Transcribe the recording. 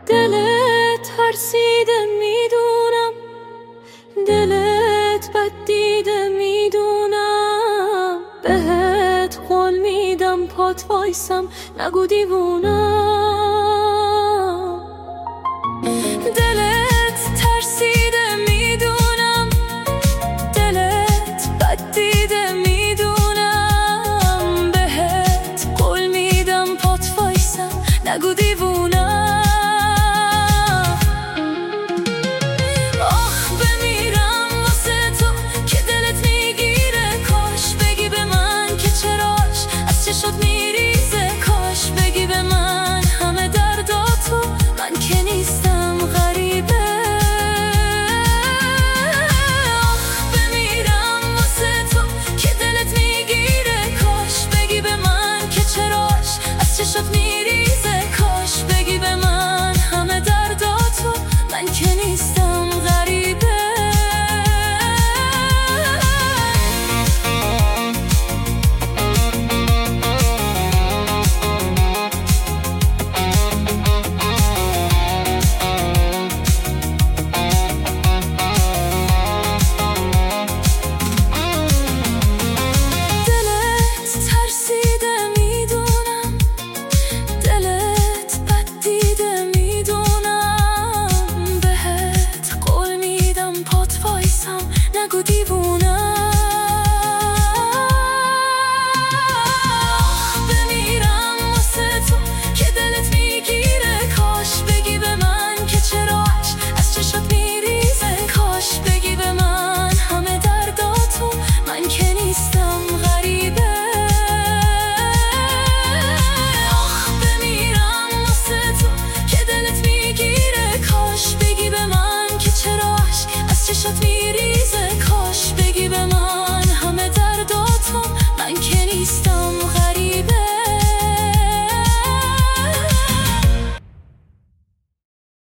دلت ترسیده میدونم، دلت بد دیده میدونم، بهت قول میدم پات وایسم نگو دیوونم. دلت ترسیده میدونم، دلت بد دیده میدونم، بهت قول میدم پات وایسم نگو دیوونم.